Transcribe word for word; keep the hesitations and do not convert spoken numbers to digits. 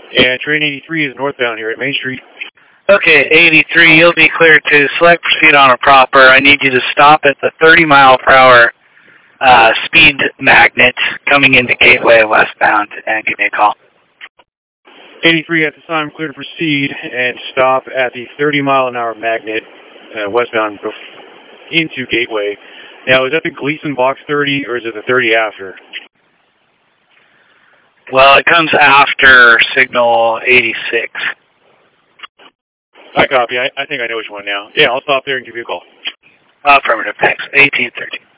And train eighty-three is northbound here at Main Street. Okay, eighty-three, you'll be cleared to select proceed on a proper. I need you to stop at the thirty mile per hour uh, speed magnet coming into Gateway westbound and give me a call. eighty-three at the time, clear to proceed and stop at the thirty mile an hour magnet uh, westbound into Gateway. Now, is that the Gleason box thirty or is it the thirty after? Well, it comes after signal eighty-six. I copy. I, I think I know which one now. Yeah, I'll stop there and give you a call. Affirmative, thanks. eighteen thirteen.